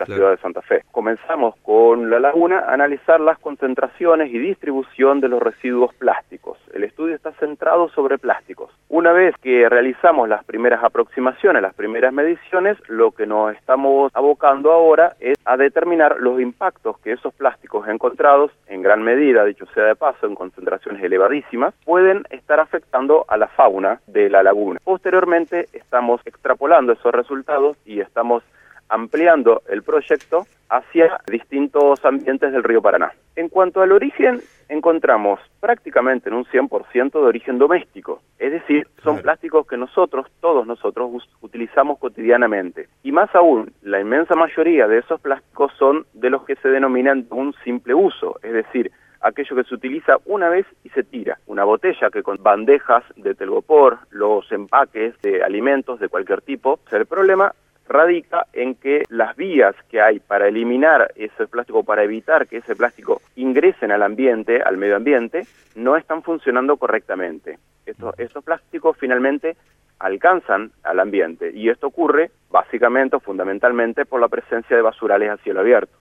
la ciudad de Santa Fe. Comenzamos con la laguna a analizar las concentraciones y distribución de los residuos plásticos. El estudio está centrado sobre plásticos. Una vez que realizamos las primeras aproximaciones, las primeras mediciones, lo que nos estamos abocando ahora es a determinar los impactos que esos plásticos encontrados, en gran medida, dicho sea de paso, en concentraciones elevadísimas, pueden estar afectando a la fauna de la laguna. Posteriormente estamos extrapolando esos resultados y estamos ampliando el proyecto hacia distintos ambientes del río Paraná. En cuanto al origen, encontramos prácticamente en un 100% de origen doméstico, es decir, son plásticos que todos nosotros utilizamos cotidianamente. Y más aún, la inmensa mayoría de esos plásticos son de los que se denominan un simple uso, es decir, aquello que se utiliza una vez y se tira. Una botella que con bandejas de telgopor, los empaques de alimentos de cualquier tipo. O sea, el problema radica en que las vías que hay para eliminar ese plástico, para evitar que ese plástico ingrese al ambiente, al medio ambiente, no están funcionando correctamente. Estos plásticos finalmente alcanzan al ambiente y esto ocurre básicamente o fundamentalmente por la presencia de basurales a cielo abierto.